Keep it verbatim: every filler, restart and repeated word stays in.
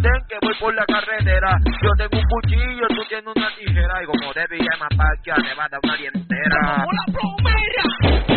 Ten que voy por la carretera. Yo tengo un cuchillo, tú tienes una tijera. Y como de Villa Mapacha, te va a dar una dientera. ¡Como la plomera!